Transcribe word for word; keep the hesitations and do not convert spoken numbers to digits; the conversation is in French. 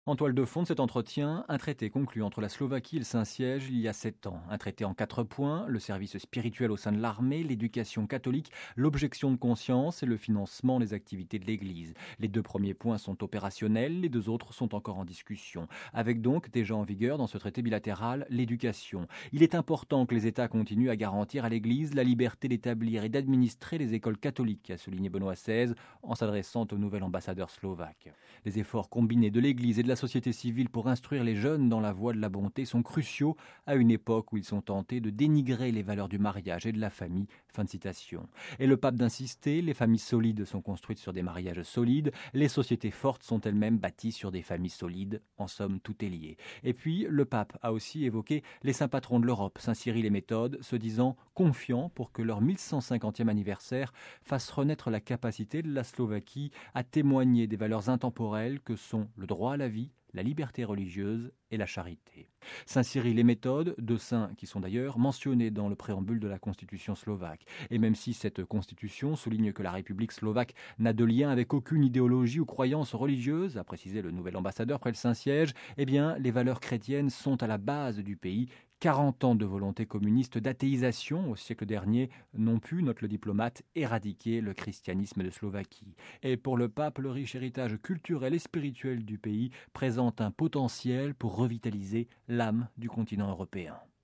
En toile de fond de cet entretien, un traité conclu entre la Slovaquie et le Saint-Siège il y a sept ans. Un traité en quatre points, le service spirituel au sein de l'armée, l'éducation catholique, l'objection de conscience et le financement des activités de l'Église. Les deux premiers points sont opérationnels, les deux autres sont encore en discussion. Avec donc déjà en vigueur dans ce traité bilatéral l'éducation. Il est important que les États continuent à garantir à l'Église la liberté d'établir et d'administrer les écoles catholiques, a souligné Benoît seize en s'adressant au nouvel ambassadeur slovaque. Les efforts combinés de l'Église et de la société civile pour instruire les jeunes dans la voie de la bonté sont cruciaux à une époque où ils sont tentés de dénigrer les valeurs du mariage et de la famille. Fin de citation. Et le pape d'insister, les familles solides sont construites sur des mariages solides, les sociétés fortes sont elles-mêmes bâties sur des familles solides. En somme, tout est lié. Et puis, le pape a aussi évoqué les saints patrons de l'Europe, Saint Cyril et Méthode, se disant confiants pour que leur mille cent cinquantième anniversaire fasse renaître la capacité de la Slovaquie à témoigner des valeurs intemporelles que sont le droit à la vie, la liberté religieuse et la charité. Saint Cyril et Méthode, deux saints qui sont d'ailleurs mentionnés dans le préambule de la Constitution slovaque. Et même si cette Constitution souligne que la République slovaque n'a de lien avec aucune idéologie ou croyance religieuse, a précisé le nouvel ambassadeur près le Saint-Siège, eh bien, les valeurs chrétiennes sont à la base du pays. quarante ans de volonté communiste d'athéisation au siècle dernier n'ont pu, note le diplomate, éradiquer le christianisme de Slovaquie. Et pour le pape, le riche héritage culturel et spirituel du pays présente un potentiel pour revitaliser l'âme du continent européen.